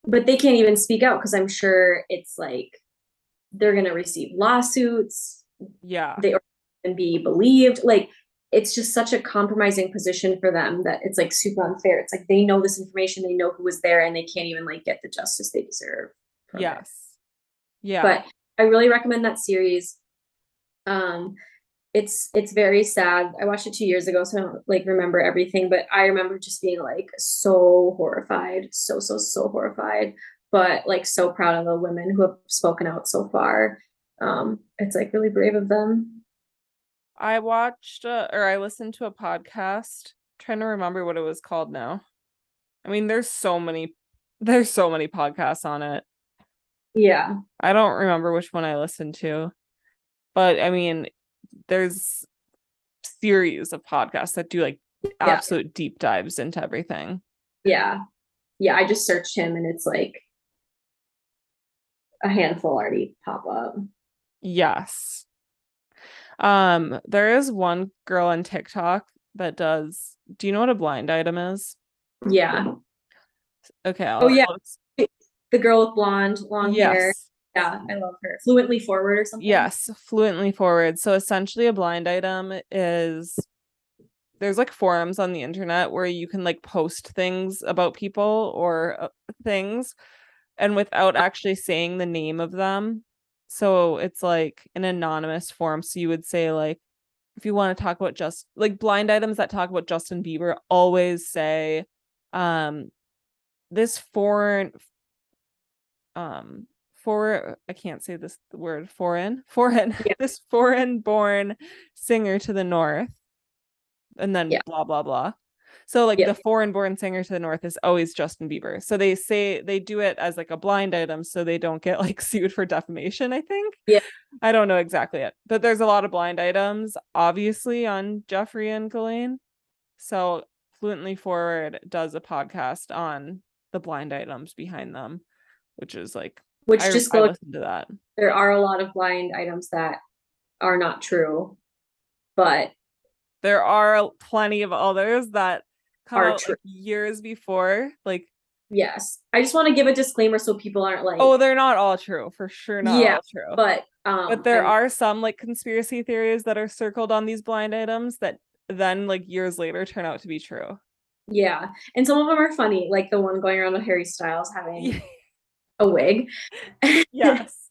but they can't even speak out because I'm sure it's like they're gonna receive lawsuits. Yeah. They can be believed. Like it's just such a compromising position for them that it's like super unfair. It's like they know this information, they know who was there, and they can't even like get the justice they deserve from it. Yes. Yeah. But I really recommend that series. Um, it's it's very sad. I watched it two years ago, so I don't like remember everything, but I remember just being like so horrified, so so so horrified, but like so proud of the women who have spoken out so far. Um, it's like really brave of them. I watched uh, or I listened to a podcast. I'm trying to remember what it was called now. I mean, there's so many there's so many podcasts on it. Yeah. I don't remember which one I listened to. But I mean, there's series of podcasts that do like absolute yeah. deep dives into everything. Yeah. Yeah, I just searched him and it's like a handful already pop up. Yes. Um, there is one girl on TikTok that does, do you know what a blind item is? Yeah. Okay. I'll, oh yeah. I'll... The girl with blonde, long yes. hair. Yeah, I love her. Fluently Forward or something? Yes, Fluently Forward. So essentially a blind item is there's like forums on the internet where you can like post things about people or uh, things and without actually saying the name of them. So it's like an anonymous forum. So you would say like, if you want to talk about just like blind items that talk about Justin Bieber, always say, um, this foreign, um, for I can't say this word foreign foreign yeah. this foreign born singer to the north, and then yeah. blah blah blah. So like yeah. the foreign born singer to the north is always Justin Bieber. So they say they do it as like a blind item so they don't get like sued for defamation, I think. Yeah. I don't know exactly it, but there's a lot of blind items obviously on Jeffree and Ghislaine. So Fluently Forward does a podcast on the blind items behind them, which is like which I, just I listened to that. There are a lot of blind items that are not true, but there are plenty of others that come out like years before. Like, yes, I just want to give a disclaimer so people aren't like, oh, they're not all true, for sure, not yeah, all true. But um, but there I'm... are some like conspiracy theories that are circled on these blind items that then like years later turn out to be true. Yeah, and some of them are funny, like the one going around with Harry Styles having a wig. Yes.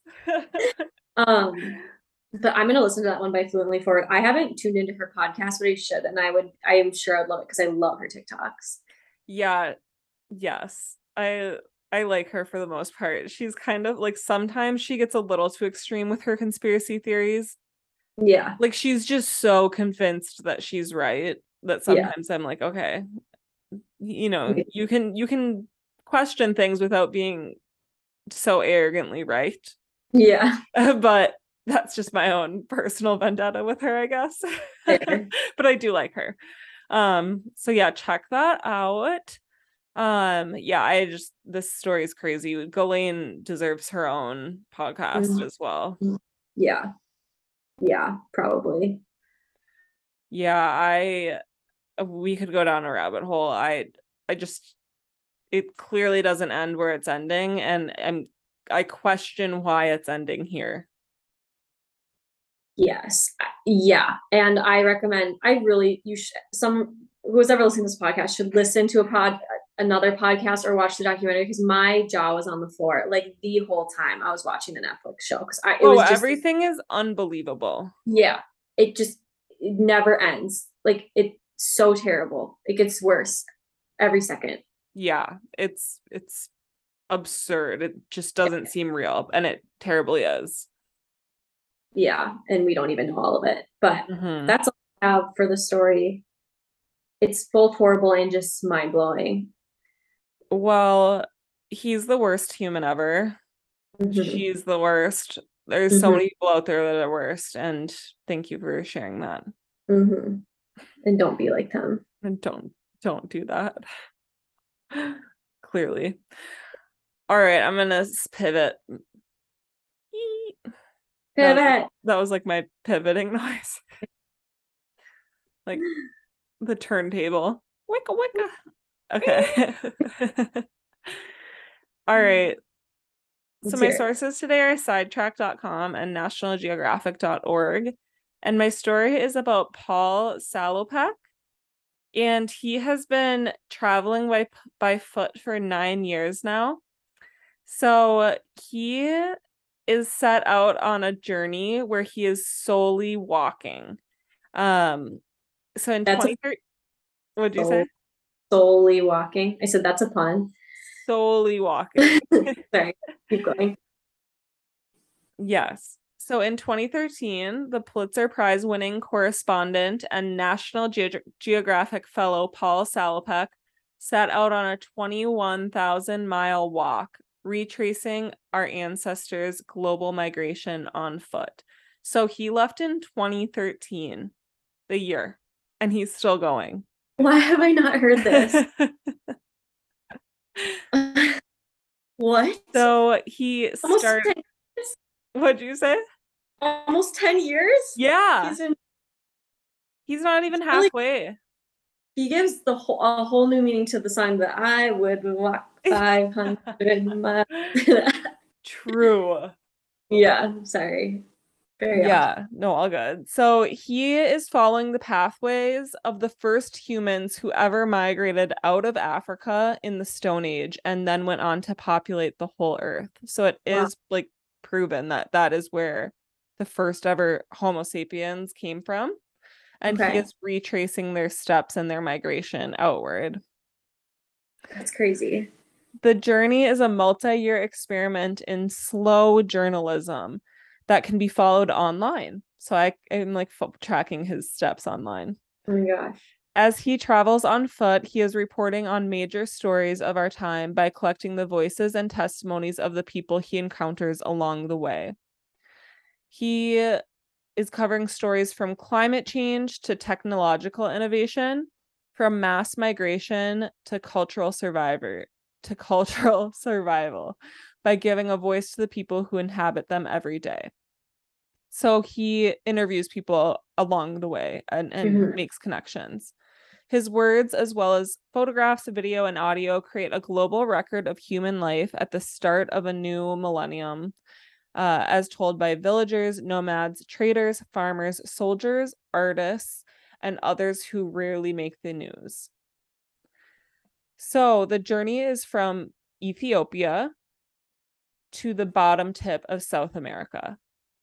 um but I'm gonna listen to that one by Fluently Forward. I haven't tuned into her podcast, but I should, and I would I am sure I'd love it because I love her TikToks. Yeah. Yes. I I like her for the most part. She's kind of like sometimes she gets a little too extreme with her conspiracy theories. Yeah. Like she's just so convinced that she's right that sometimes yeah. I'm like, okay, you know, okay. you can you can question things without being so arrogantly right. Yeah. But that's just my own personal vendetta with her, I guess. But I do like her. Um, so yeah, check that out. Um, yeah, I just this story is crazy. Ghislaine deserves her own podcast mm-hmm. as well. Yeah. Yeah, probably. Yeah, I we could go down a rabbit hole. I I just it clearly doesn't end where it's ending, and I'm I question why it's ending here. Yes. Yeah. And I recommend, I really, you should, some, who's ever listening to this podcast should listen to a pod, another podcast or watch the documentary because my jaw was on the floor like the whole time I was watching the Netflix show. Because I, it oh, was just, everything is unbelievable. Yeah. It just, it never ends. Like it's so terrible. It gets worse every second. Yeah. It's, it's absurd. It just doesn't seem real, and it terribly is. Yeah, and we don't even know all of it, but mm-hmm. that's all I have for the story. It's both horrible and just mind-blowing. Well, he's the worst human ever. Mm-hmm. She's the worst. There's mm-hmm. so many people out there that are worst, and thank you for sharing that. Mm-hmm. And don't be like them. And don't don't do that. Clearly. All right, I'm gonna pivot. Pivot. That was, that was like my pivoting noise. Like the turntable. Wicka wicka. Okay. All right. So Let's my hear it. sources today are sidetrack dot com and national geographic dot org. And my story is about Paul Salopek. And he has been traveling by by foot for nine years now. So he is set out on a journey where he is solely walking. Um, so in That's a twenty thirteen, what'd you soul, say? solely walking. I said that's a pun. Solely walking. Sorry, keep going. Yes. So in twenty thirteen, the Pulitzer Prize winning correspondent and National Ge- Geographic fellow Paul Salopek set out on a twenty-one thousand mile walk, retracing our ancestors' global migration on foot. So he left in twenty thirteen, the year, and he's still going. Why have I not heard this? What? So he Almost started. ten years? What'd you say? Almost ten years? Yeah. He's in He's not even really, halfway. he gives the whole a whole new meaning to the song that I would walk five hundred miles. True. Yeah, sorry. Very Yeah, no, all good. So he is following the pathways of the first humans who ever migrated out of Africa in the Stone Age and then went on to populate the whole earth. So it Wow. is like proven that that is where the first ever Homo sapiens came from. And he Okay. is retracing their steps and their migration outward. That's crazy. The journey is a multi-year experiment in slow journalism that can be followed online. So I am like f- tracking his steps online. Oh my gosh. As he travels on foot, he is reporting on major stories of our time by collecting the voices and testimonies of the people he encounters along the way. He is covering stories from climate change to technological innovation, from mass migration to cultural survivor to cultural survival by giving a voice to the people who inhabit them every day. So he interviews people along the way and, and Mhm. makes connections. His words, as well as photographs, video, and audio, create a global record of human life at the start of a new millennium, uh, as told by villagers, nomads, traders, farmers, soldiers, artists, and others who rarely make the news. So the journey is from Ethiopia to the bottom tip of South America.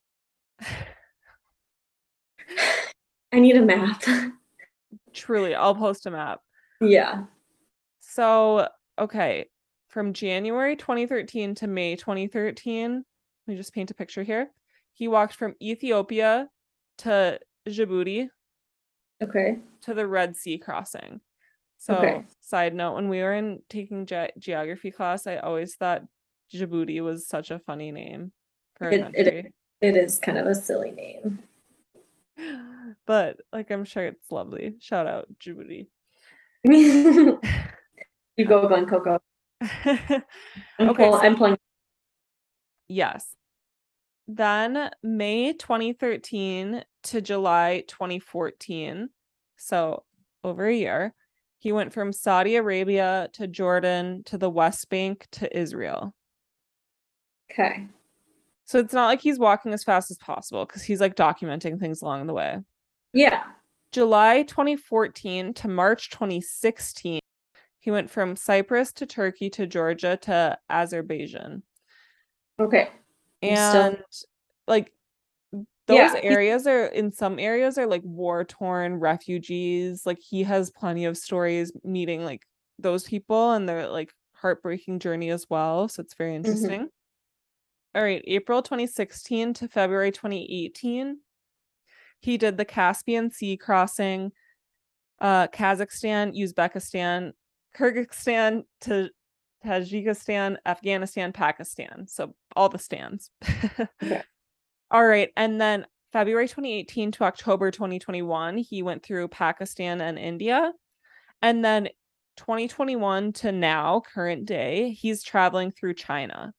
I need a map. Truly, I'll post a map. Yeah. So, okay, from January twenty thirteen to May twenty thirteen, let me just paint a picture here. He walked from Ethiopia to Djibouti Okay. to the Red Sea crossing. So, Okay. side note, when we were in taking ge- geography class, I always thought Djibouti was such a funny name for a It, country. it it is kind of a silly name. But like I'm sure it's lovely. Shout out Djibouti. You go, Glen Coco. I'm, Okay, pull, so I'm pulling. yes. Then May twenty thirteen to July twenty fourteen, so over a year, he went from Saudi Arabia to Jordan to the West Bank to Israel. Okay. So it's not like he's walking as fast as possible because he's like documenting things along the way. Yeah. July twenty fourteen to March twenty sixteen, he went from Cyprus to Turkey to Georgia to Azerbaijan. Okay. And still... like those Yeah. areas are in some areas are like war-torn refugees. Like he has plenty of stories meeting like those people and their like heartbreaking journey as well. So it's very interesting. Mm-hmm. All right, April twenty sixteen to February twenty eighteen, he did the Caspian Sea crossing, uh, Kazakhstan, Uzbekistan, Kyrgyzstan to Tajikistan, Afghanistan, Pakistan. So all the stands. Okay. All right. And then February twenty eighteen to October twenty twenty-one, he went through Pakistan and India. And then twenty twenty-one to now, current day, he's traveling through China.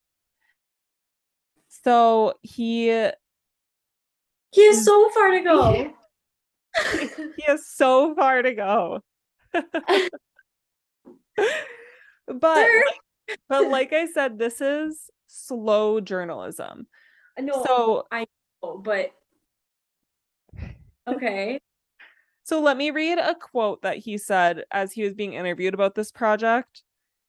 So he he has so far to go. He has so far to go. But like, But like I said, this is slow journalism. No, So I know, but okay. so let me read a quote that he said as he was being interviewed about this project.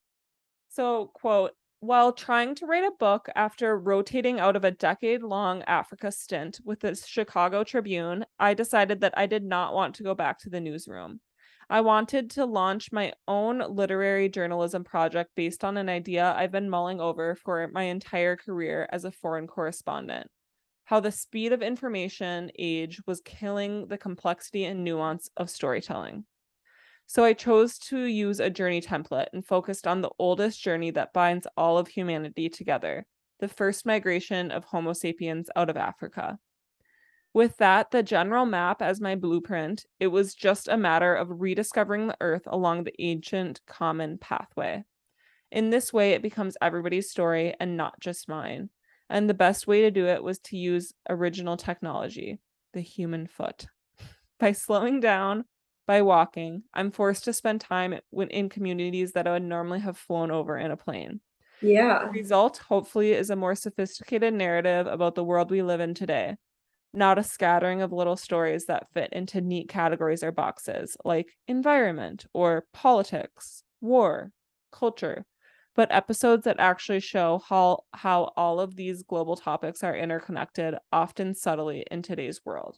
So, quote, while trying to write a book after rotating out of a decade long Africa stint with the Chicago Tribune, I decided that I did not want to go back to the newsroom. I wanted to launch my own literary journalism project based on an idea I've been mulling over for my entire career as a foreign correspondent. How the speed of information age was killing the complexity and nuance of storytelling. So I chose to use a journey template and focused on the oldest journey that binds all of humanity together, the first migration of Homo sapiens out of Africa. With that, the general map as my blueprint, it was just a matter of rediscovering the earth along the ancient common pathway. In this way, it becomes everybody's story and not just mine. And the best way to do it was to use original technology, the human foot. By slowing down, by walking, I'm forced to spend time in communities that I would normally have flown over in a plane. Yeah. The result, hopefully, is a more sophisticated narrative about the world we live in today, not a scattering of little stories that fit into neat categories or boxes like environment or politics, war, culture, but episodes that actually show how, how all of these global topics are interconnected, often subtly, in today's world.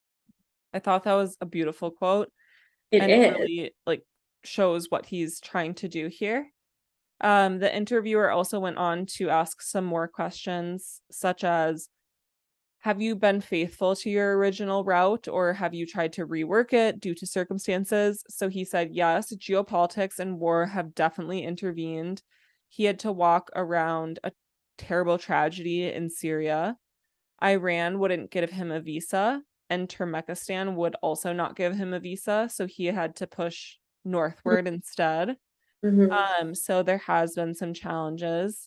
I thought that was a beautiful quote, It and it is. really like shows what he's trying to do here. Um, the interviewer also went on to ask some more questions, such as, have you been faithful to your original route or have you tried to rework it due to circumstances? So he said, yes, geopolitics and war have definitely intervened. He had to walk around a terrible tragedy in Syria. Iran wouldn't give him a visa, and Turkmenistan would also not give him a visa. So he had to push northward instead. Mhm. Um, so there has been some challenges.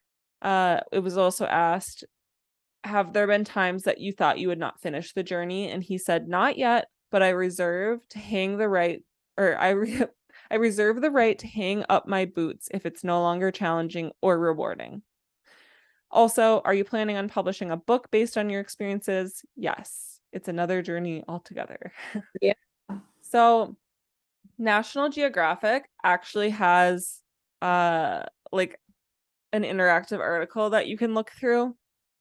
Uh, it was also asked, have there been times that you thought you would not finish the journey? And he said, not yet, but I reserve to hang the right, or I, re- I reserve the right to hang up my boots if it's no longer challenging or rewarding. Also, are you planning on publishing a book based on your experiences? Yes, it's another journey altogether. Yeah. So, National Geographic actually has uh like an interactive article that you can look through.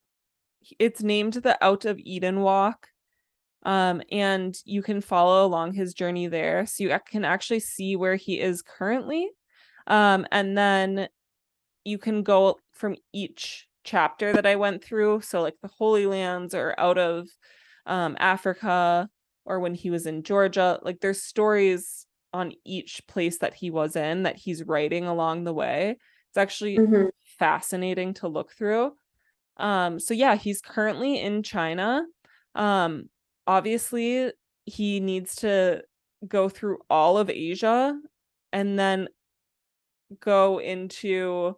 It's named the Out of Eden Walk. Um, and you can follow along his journey there. So you can actually see where he is currently. Um, and then you can go from each chapter that I went through. So like the Holy Lands or out of um Africa or when he was in Georgia. Like there's stories on each place that he was in that he's writing along the way. It's actually Mhm. fascinating to look through. Um, so yeah, he's currently in China. Um, obviously he needs to go through all of Asia and then go into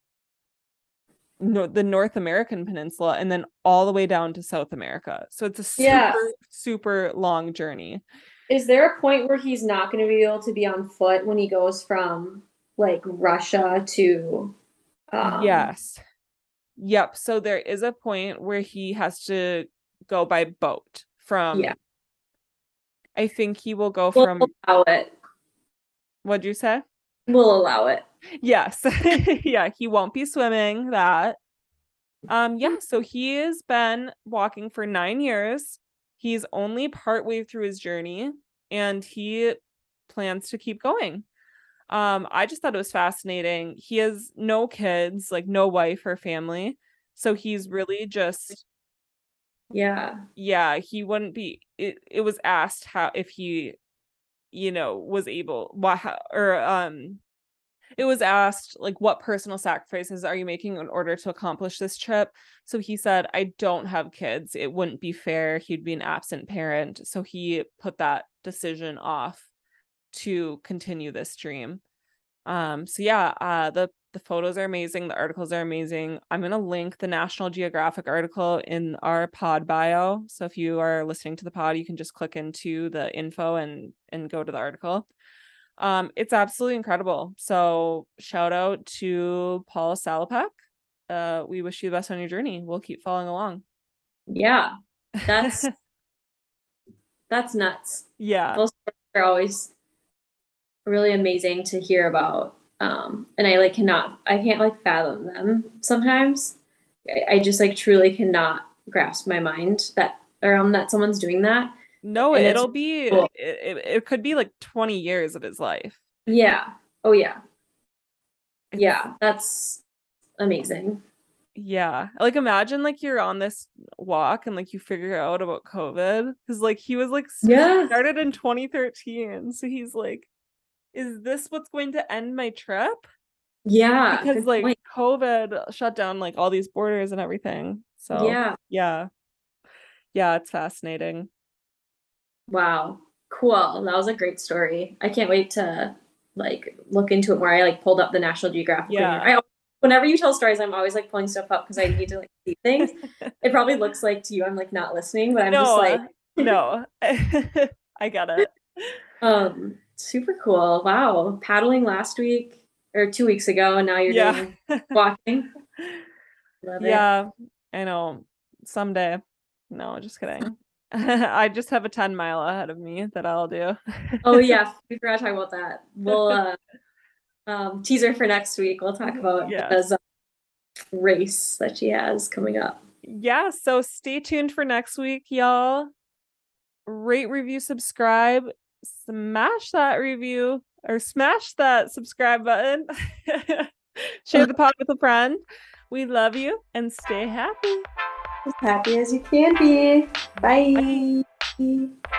no, the North American peninsula and then all the way down to South America. So it's a Yeah. super, super long journey. Is there a point where he's not going to be able to be on foot when he goes from like Russia to um Yes. Yep. So there is a point where he has to go by boat yeah, from, I think he will go we'll from, allow it. what'd you say? We'll allow it. Yes. Yeah, he won't be swimming that. Um, yeah, so he has been walking for nine years. He's only partway through his journey and he plans to keep going. Um, I just thought it was fascinating. He has no kids, like no wife or family. So he's really just, Yeah. yeah, he wouldn't be it, it was asked how if he, you know, was able why how, or um it was asked like what personal sacrifices are you making in order to accomplish this trip. So he said, I don't have kids, it wouldn't be fair, he'd be an absent parent, so he put that decision off to continue this dream. Um so yeah, uh the the photos are amazing, the articles are amazing. I'm going to link the National Geographic article in our pod bio, so if you are listening to the pod you can just click into the info and and go to the article. Um, it's absolutely incredible. So shout out to Paula Salopek. Uh, we wish you the best on your journey. We'll keep following along. Yeah, that's that's nuts. Yeah. Those are always really amazing to hear about. Um, and I like cannot, I can't like fathom them sometimes. I, I just like truly cannot grasp my mind that around that someone's doing that. No, And it's it'll be cool. it, it, it could be like twenty years of his life. Yeah. Oh yeah. It's, Yeah. That's amazing. yeah. Like imagine like you're on this walk and like you figure out about COVID because like he was like Yeah. started in twenty thirteen. So he's like, is this what's going to end my trip? Yeah. Because Good like point. COVID shut down like all these borders and everything. So Yeah. yeah. Yeah, it's fascinating. Wow. Cool. That was a great story. I can't wait to like look into it more. I like pulled up the National Geographic. Yeah. I, whenever you tell stories, I'm always like pulling stuff up because I need to like see things. It probably looks like to you I'm like not listening, but I'm no, just like no. I got it. Um, super cool. Wow. Paddling last week or two weeks ago, and now you're Yeah. doing walking. Love it. Yeah, I know. Someday. No, just kidding. I just have a ten mile ahead of me that I'll do. Oh yeah, we forgot to talk about that. We'll uh um teaser for next week. We'll talk about Yeah. Becca's uh, race that she has coming up. Yeah, so stay tuned for next week, y'all. Rate, review, subscribe, smash that review or smash that subscribe button. Share the pod with a friend. We love you and stay happy. As happy as you can be. Bye. Bye.